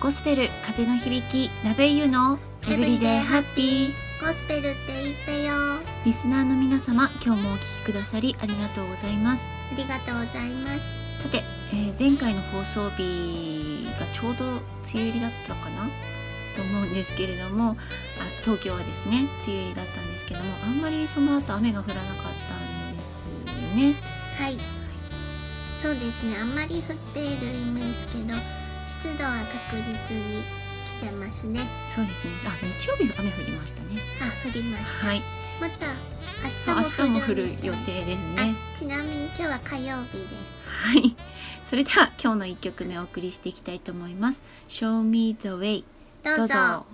ゴスペル風の響きラベイユのエブリデイハッピー。 ゴスペルって言ってよ。 リスナーの皆様、今日もお聞きくださりありがとうございます。 ありがとうございます。 さて、前回の放送日がちょうど梅雨入りだったかなと思うんですけれども、東京はですね梅雨入りだったんですけども、あんまりその後雨が降らなかったんですよね。 はい、そうですね。あんまり降っているイメージけど、湿度は確実に来てますね。 そうですね。日曜日雨降りましたね。 降りました。 はい。 また明日も降る予定ですね。 ちなみに今日は火曜日です。 はい。それでは今日の1曲目をお送りしていきたいと思います。Show me the way。 どうぞ。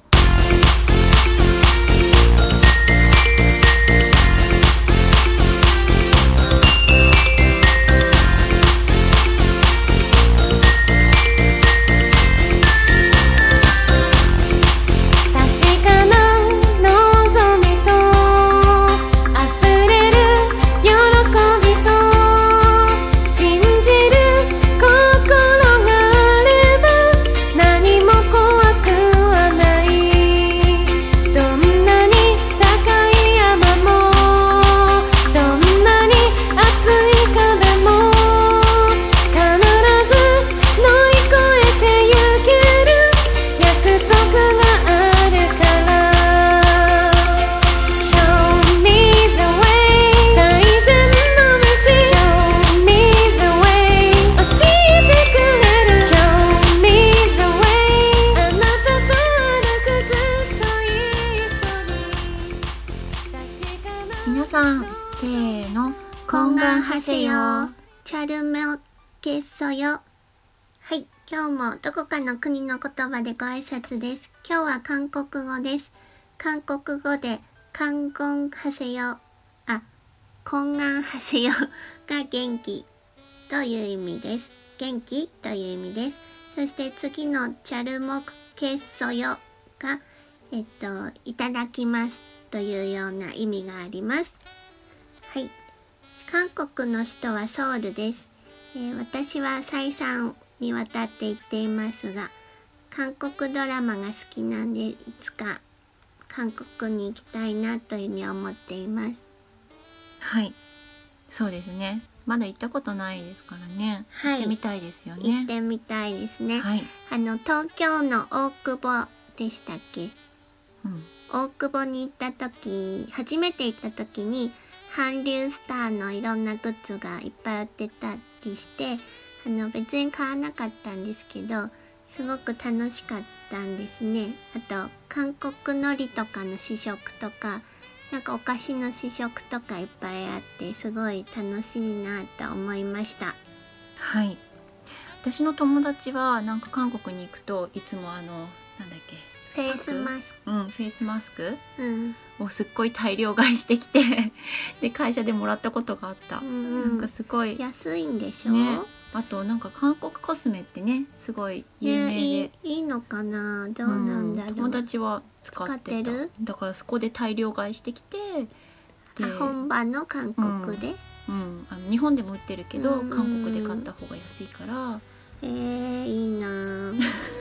皆さん、せーの、 懇願はせよ。チャルメオケッソよ。はい、今日もどこかの国の言葉でご挨拶です。今日は韓国語です。韓国語で懇願はせよ、懇願はせよが元気という意味です。元気という意味です。そして次のチャルモクケッソよがいただきますというような意味があります。はい。韓国の首都はソウルです。私は再三にわたって行っていますが、韓国ドラマが好きなんで、いつか韓国に行きたいなというふうに思っています。 はい、そうですね。まだ行ったことないですからね。 はい、 行ってみたいですよね。 行ってみたいですね。 はい、 東京の大久保でしたっけ？大久保に行った時、初めて行った時に韓流スターのいろんなグッズがいっぱい売ってたりして、別に買わなかったんですけど、すごく楽しかったんですね。あと韓国海苔とかの試食とか、なんかお菓子の試食とかいっぱいあって、すごい楽しいなと思いました。 はい。私の友達はなんか韓国に行くといつもなんだっけ、 フェイスマスク、 フェイスマスク、 をすっごい大量買いしてきてで会社でもらったことがあった。なんかすごい安いんでしょ、 ね。あとなんか韓国コスメってね、すごい有名で、 いいのかな、どうなんだろう。 友達は使ってた。だからそこで大量買いしてきて、 で本場の韓国で、 日本でも売ってるけど、韓国で買った方が安いから。 いいな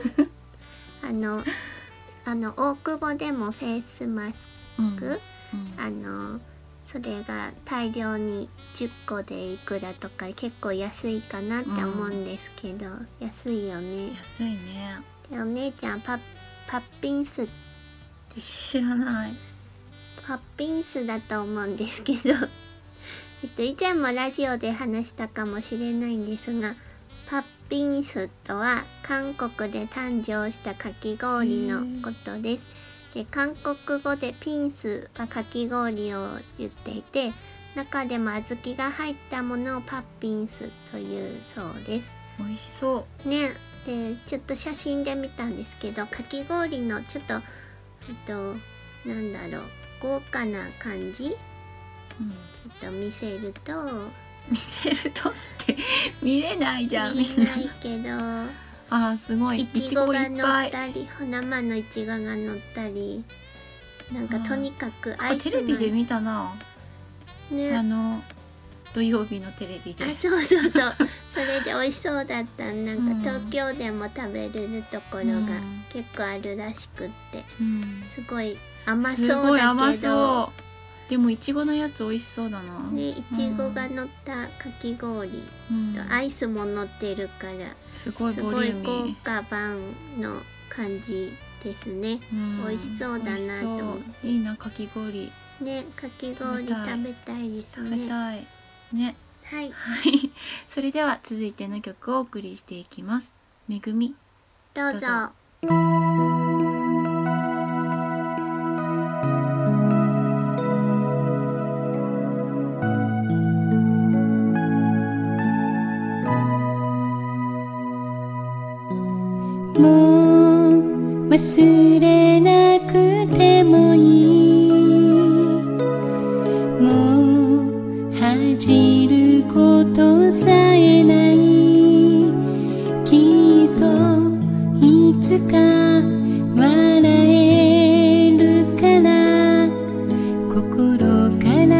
大久保でもフェイスマスク、それが大量に10個でいくらとか、結構安いかなって思うんですけど、安いよね。 安いね。 でお姉ちゃんパッピンス知らない。 パッピンスだと思うんですけど以前もラジオで話したかもしれないんですが、パッピンスとは韓国で誕生したかき氷のことです。で、韓国語でピンスはかき氷を言っていて、中でも小豆が入ったものをパッピンスというそうです。 美味しそうね。で、ちょっと写真で見たんですけど、かき氷のちょっとなんだろう、豪華な感じ、ちょっと見せるとって見れないじゃん。 見れないけどすごい、 いちごが乗ったり、生のいちごが乗ったり、なんかとにかくアイステレビで見たな。 ね、 土曜日のテレビで。 そうそれで美味しそうだった。なんか東京でも食べれるところが結構あるらしくって、すごい甘そうだけど、すごい甘そう。 でもいちごのやつ美味しそうだな。 ね、いちごが乗ったかき氷とアイスも乗ってるから、 すごいボリューミー、 豪華版の感じですね。美味しそうだなと思って。 いいな、かき氷ね、かき氷食べたいですね。 食べたいね。 はい、 それでは続いての曲をお送りしていきます。めぐみ、 どうぞ。 もう忘れなくてもいい、もう恥じることさえない、きっといつか笑えるから心から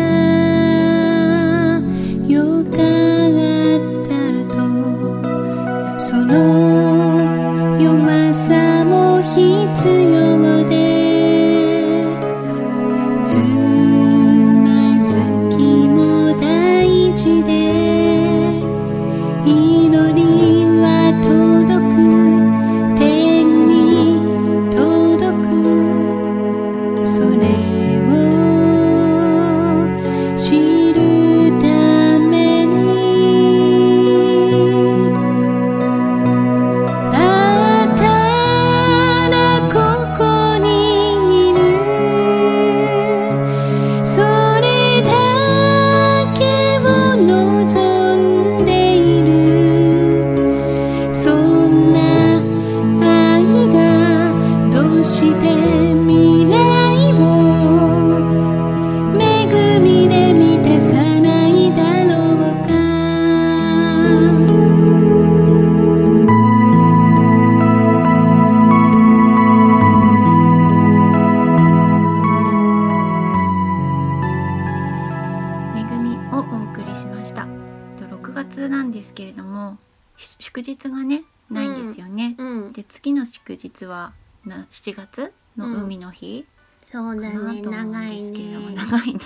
よかったと、その弱さも必要で、つまずきも大事で、祈りは届く、天に届く、それを知るために祝日がねないんですよね、で次の祝日は7月の海の日そうだね、長いね。 長いね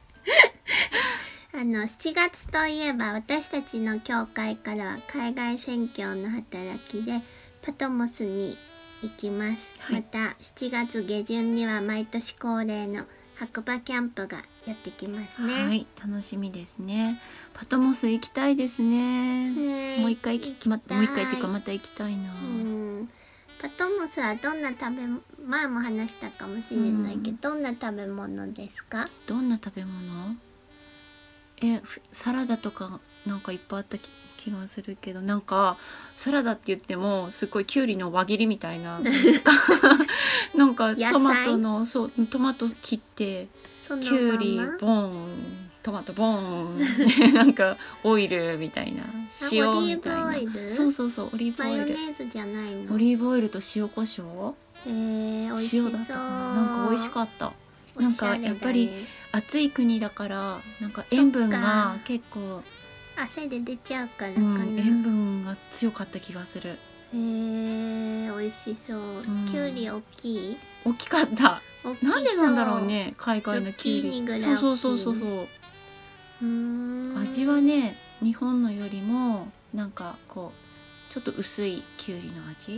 7月といえば私たちの教会からは海外宣教の働きでパトモスに行きます、また7月下旬には毎年恒例の白馬キャンプがやってきますね。 はい、楽しみですね。パトモス行きたいですね。もう一回もう一回っていうかまた行きたいな。 パトモスはどんな前も話したかもしれないけど、どんな食べ物ですか？ どんな食べ物？サラダとかなんかいっぱいあった気がするけど、なんかサラダって言ってもすごいきゅうりの輪切りみたいななんかトマト切ってきゅうりボーン、トマトボーンなんかオイルみたいな、塩みたいな、そうオリーブオイル、 マヨネーズじゃないの？ オリーブオイルと塩コショウ、 美味しそう。 塩だったかな、なんか美味しかった。なんかやっぱり暑い国だからなんか塩分が結構汗で出ちゃうからかな、 塩分が強かった気がする。 美味しそう。きゅうり大きかった。なんでなんだろうね、海外のきゅうり。そう味はね日本のよりもなんかこうちょっと薄いきゅうりの味。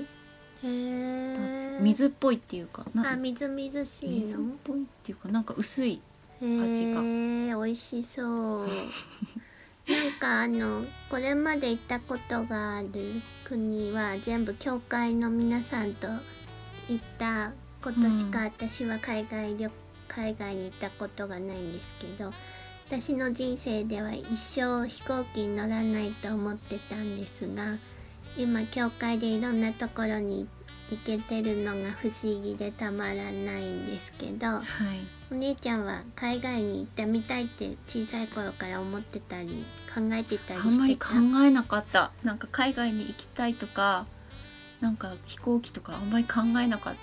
水っぽいっていうか、 みずみずしいの？ 水っぽいっていうかなんか薄い味が。 美味しそうなんかこれまで行ったことがある国は全部教会の皆さんと行ったことしか、私は海外に行ったことがないんですけど、私の人生では一生飛行機に乗らないと思ってたんですが、今教会でいろんなところに行けてるのが不思議でたまらないんですけど、お姉ちゃんは海外に行ってみたいって小さい頃から思ってたり考えてたりしてた？ あんまり考えなかった。なんか海外に行きたいとかなんか飛行機とかあんまり考えなかった。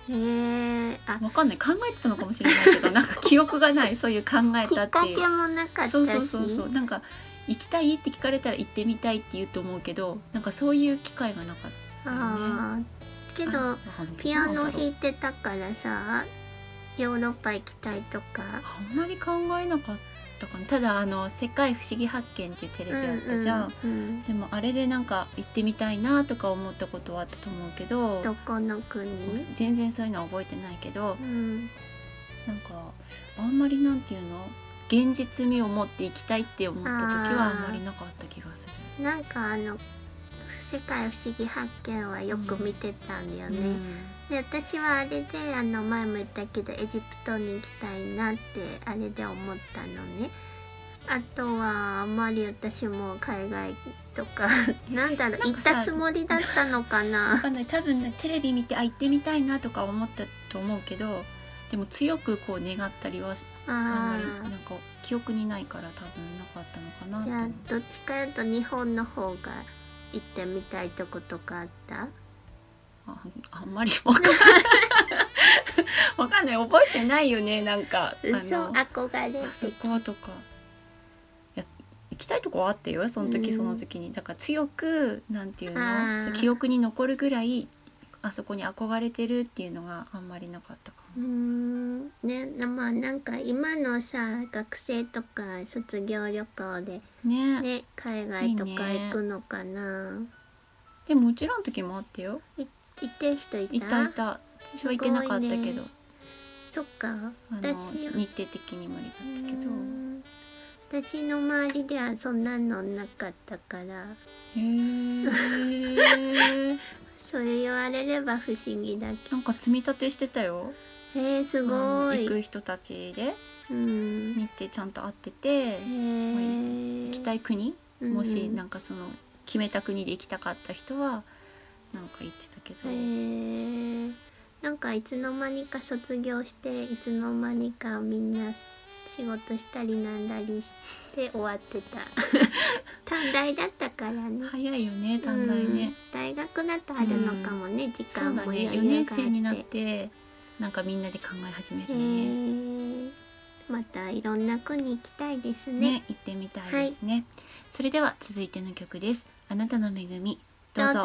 わかんない、考えてたのかもしれないけどなんか記憶がない、そういう考えきたっていう。 っかけもなかったし。 そうなんか行きたいって聞かれたら行ってみたいって言うと思うけど、なんかそういう機会がなかったよね。 けどピアノ弾いてたからさ、ヨーロッパ行きたいとかあんまり考えなかったかな。ただ世界不思議発見っていうテレビあったじゃん、でもあれでなんか行ってみたいなとか思ったことはあったと思うけど、 どこの国？ 全然そういうのは覚えてないけど、なんかあんまりなんていうの、現実味を持って行きたいって思った時はあんまりなかった気がする。 なんか世界不思議発見はよく見てたんだよね、で私はあれで前も言ったけどエジプトに行きたいなってあれで思ったのね。あとはあんまり私も海外とかなんだろう、行ったつもりだったのかな。 わかんない、多分ねテレビ見て行ってみたいなとか思ったと思うけど、でも強くこう願ったりはあんまりなんか記憶にないから多分なかったのかなじゃあどっちかというと日本の方が行ってみたいとことかあった？ あんまりわかんないわかんない、覚えてないよね。なんか憧れあそことか行きたいとこはあったよ、その時その時に。だから強くなんていうの、記憶に残るぐらいあそこに憧れてるっていうのがあんまりなかったかも。 ね、まあなんか今のさ学生とか卒業旅行でね海外とか行くのかな。 でもうちらの時もあったよ。 行ってる人いた？ いた。私は行けなかったけど、 そっか、 日程的に無理だったけど、 私の周りではそんなのなかったから。それ言われれば不思議だけど、 なんか積み立てしてたよ。 すごい。 行く人たちで日程ちゃんと合ってて、行きたい国、もしなんかその決めた国で行きたかった人はなんか言ってたけど、 なんかいつの間にか卒業していつの間にかみんな仕事したりなんだりして終わってた短大だったからね。 早いよね短大ね、 大学だとあるのかもね、時間も余裕があって。4 年生になってなんかみんなで考え始めるね。 またいろんな国行きたいですね。 行ってみたいですね、それでは続いての曲です。あなたの恵み、どうぞ。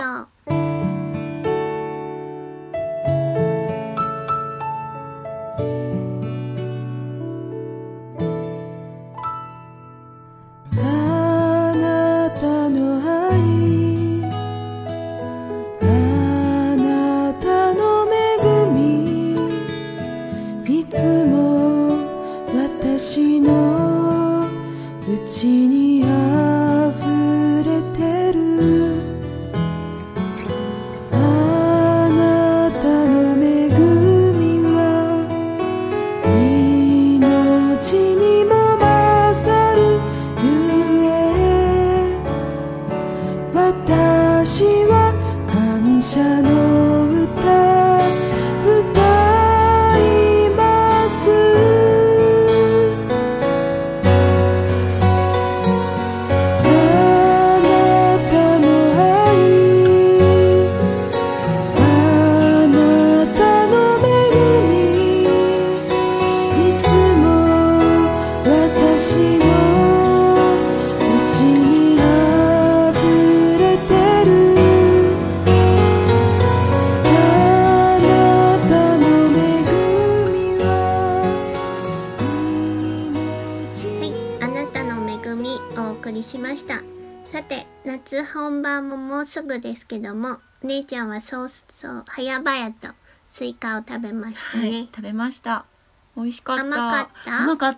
夏本番ももうすぐですけども、姉ちゃんは早々早々とスイカを食べましたね。 食べました。美味しかった。 甘かった。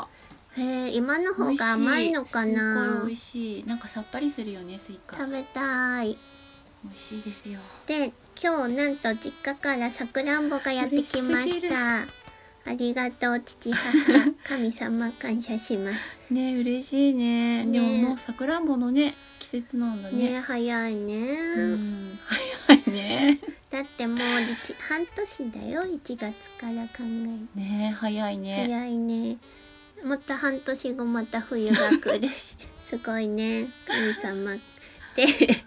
今の方が甘いのかな。 すごい美味しい。なんかさっぱりするよね、スイカ。 食べたい。 美味しいですよ。 で、今日なんと実家からさくらんぼがやってきました。ありがとう父母神様感謝します。 ね、嬉しいね。でももうさくらんぼのね季節なんだね。 ね、早いね。 早いね。 だってもう半年だよ、1月から考え。 ね、早いね。 早いね。また半年後また冬が来るしすごいね、神様って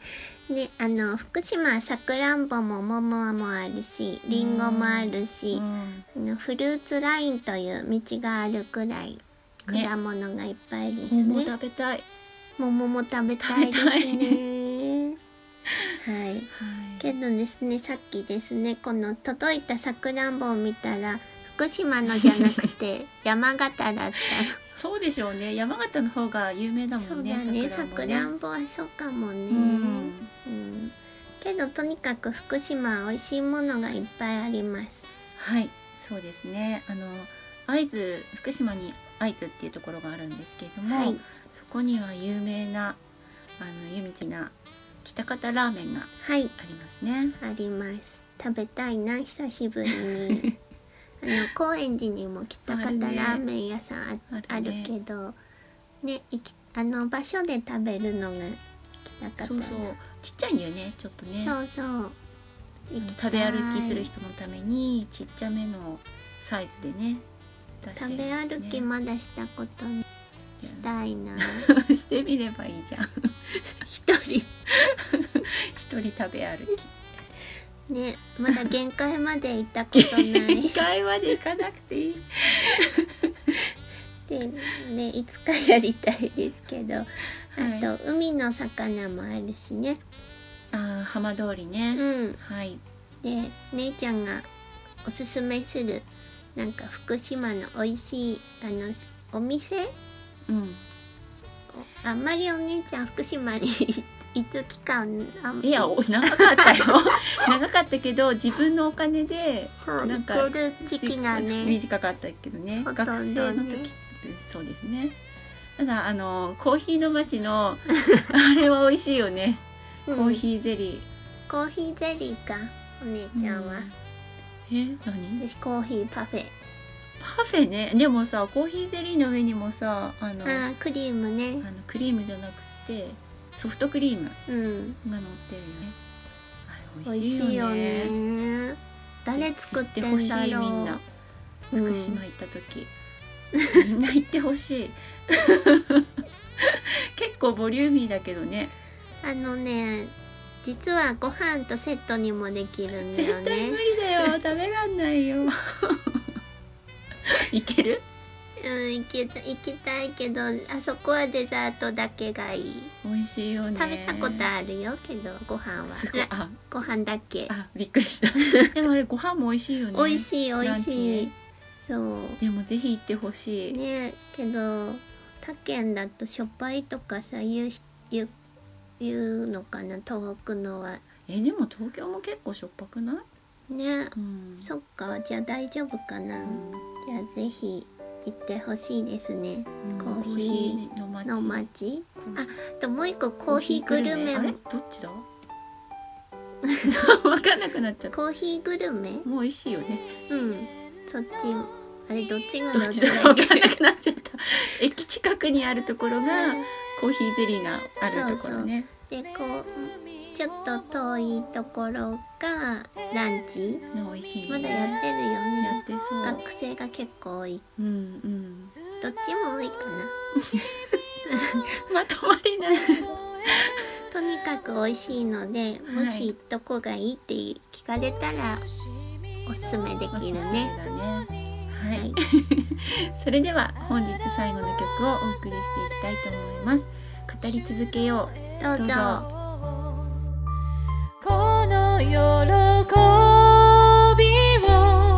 で福島はさくらんぼも桃もあるしりんごもあるし、フルーツラインという道があるくらい果物がいっぱいですね。 桃食べたい。 桃も食べたいですね。はい、けどですね、さっきですね、この届いたさくらんぼを見たら福島のじゃなくて山形だったそうでしょうね。山形の方が有名だもんね。 そうだね、さくらんぼはそうかもね。けどとにかく福島は美味しいものがいっぱいあります。 はい、そうですね。会津、福島に会津っていうところがあるんですけれども、そこには有名な湯道な喜多方ラーメンがありますね。 あります。食べたいな、久しぶりに。高円寺にも喜多方ラーメン屋さんあるけどね、場所で食べるのが喜多方。 そうそう、ちっちゃいんだよね、ちょっとね。 そうそう。 食べ歩きする人のためにちっちゃめのサイズでね出してるんですね。 食べ歩きまだしたことにしたいな。 してみればいいじゃん。一人食べ歩き。 ね、まだ限界まで行ったことない。 限界まで行かなくていい。 でね、いつかやりたいですけど、あと海の魚もあるしね。 浜通りね。はい。 で、姉ちゃんがおすすめするなんか福島の美味しいお店。あんまりお姉ちゃん福島にいつ期間いや長かったよ。長かったけど自分のお金でなんか行ける時期がね短かったけどね、学生の時ってそうですね。ただコーヒーの街のあれは美味しいよね。コーヒーゼリー。 コーヒーゼリーかお姉ちゃんは。 何？ 私コーヒーパフェ。 パフェね。でもさ、コーヒーゼリーの上にもさクリームね。 クリームじゃなくてソフトクリームが乗ってるよね。あれ美味しいよね。 誰作ってんだろう。 みんな福島行った時、みんな行ってほしい。結構ボリューミーだけどね。 実はご飯とセットにもできるんだよね。 絶対無理だよ。食べらんないよ。いける？ 行きたいけど、あそこはデザートだけがいい。 美味しいよね。 食べたことあるよけど、ご飯はご飯だけ。 びっくりした。でもあれご飯も美味しいよね。 美味しい美味しい。そう。 でもぜひ行ってほしい。 ね、けど他県だとしょっぱいとかさ言うのかな、東北のは。 でも東京も結構しょっぱくない？ ね、そっか、じゃあ大丈夫かな。じゃあぜひ行ってほしいですね。コーヒーの街。ともう一個コーヒーグルメ。 あれどっちだ？分かんなくなっちゃった。 コーヒーグルメもう美味しいよね。 そっち。あれどっちがどっちだか分かんなくなっちゃった。駅近くにあるところがコーヒーゼリーがあるところね。 でちょっと遠いところがランチの美味しい。 まだやってるよね。 やってそう。 学生が結構多い。どっちも多いかな。 まとまりない。 とにかく美味しいので、もしどこがいいって聞かれたらおすすめできるね。はい。 それでは本日最後の曲をお送りしていきたいと思います。語り続けよう。 どうぞ。 この喜びを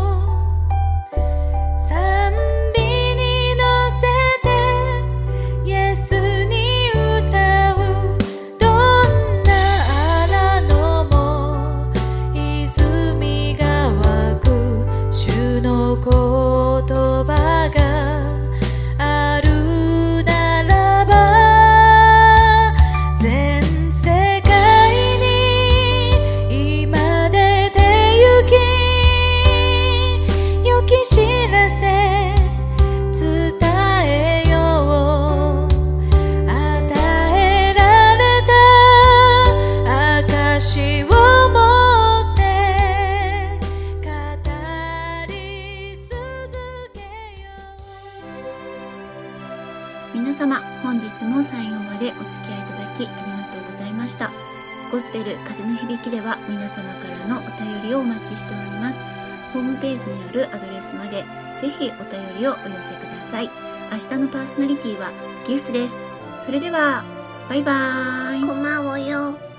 賛美に乗せてイエスに歌う。どんな荒野も泉が湧く。主の言葉があるならば、全世界に今出て行き、良き知らせ伝えよう。与えられた証を持って語り続けよ皆様、本日も最後までお付き合いいただきありがとうございました。 ゴスペル風の響きでは皆様からのお便りをお待ちしております。ホームページにあるアドレスまでぜひお便りをお寄せください。明日のパーソナリティはギュースです。それではバイバーイ。 こまおよ。